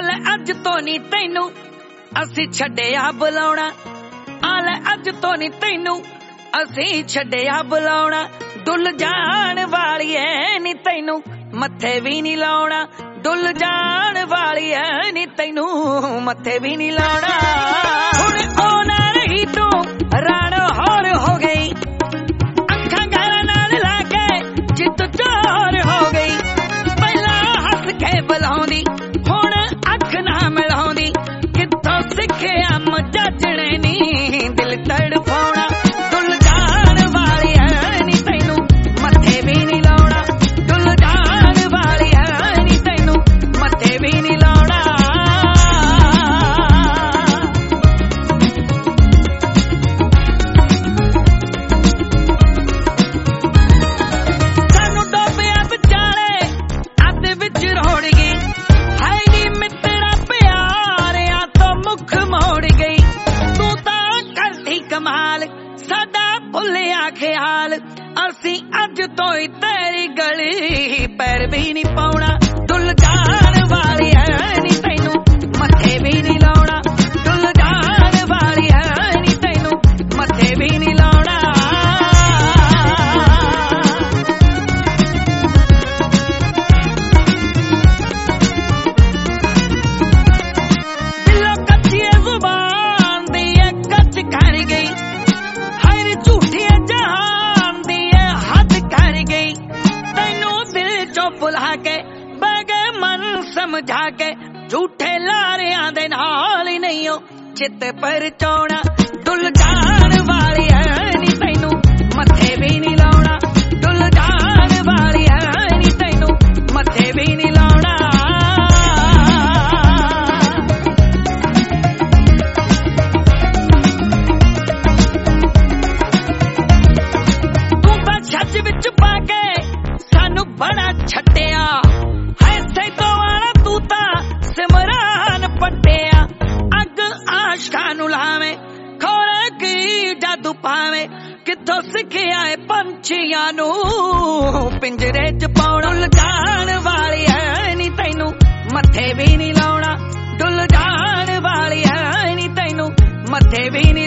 आले अज तो नी तैनू असी छड्डिया बुलाउणा, आले अज तो नी तैनू असी छड्डिया बुलाउणा। डुल जाण वालीए नी तैनू मत्थे भी नी लाउणा, डुल जाण वालीए नी तैनू मत्थे भी नी लाउणा। हुण ओ ना रही तू राणो होर हो गई, अखां गैरां नाल लाके जित चोर हो गई। पहला हस के बुलाउंदी हुण अख ना मिलाउंदी, कित्थों सिखिया मजाजणे नी दिल तड़पाउणा। डुल जाण वालीए नी तैनू मत्थे भी नी लाउणा, डुल जाण वालीए नी तैनू मत्थे भी नी लाउणा। सानू डोबिया विचाले अध विच रोड़ गई, है नी मित्रा प्यारिया तो मुख मोड़ गई। तू तां करदी कमाल साडा भुलिया ख्याल, असी अज तो ही तेरी गली पैर भी नहीं पाउणा। डुल जाण वालीए नी तैनू मत्थे भी नहीं लाउणा, डुल जाण वालीए नी तैनू मत्थे भी नहीं लाउणा। दिलों कच्ची जुबान दी कच कर गई, हर झूठी जहान दी हद कर गई। तैनू दिल चो भुला के बगे मन समझा के, झूठे लारियां दे नाल ही नहीं हो चित पर चौड़ा। डुल जाण वालीए नी तैनू मत्थे भी नहीं लाउणा, डुल जाण वालीए नी तैनू मत्थे भी नहीं लाउणा। तू तां छज विच पा के सानू बड़ा छड्डिया, है सैतो वाला तू तां सिमरान पट्टिया। अग आशकां नू लावे खोले की जादू पावे, कित्थों सिखिया है पंछियां नू पिंजरे च पाउणा। डुल जाण वालीए नी तैनू मत्थे भी नहीं लाउणा, डुल जाण वालीए नी तैनू मत्थे भी नहीं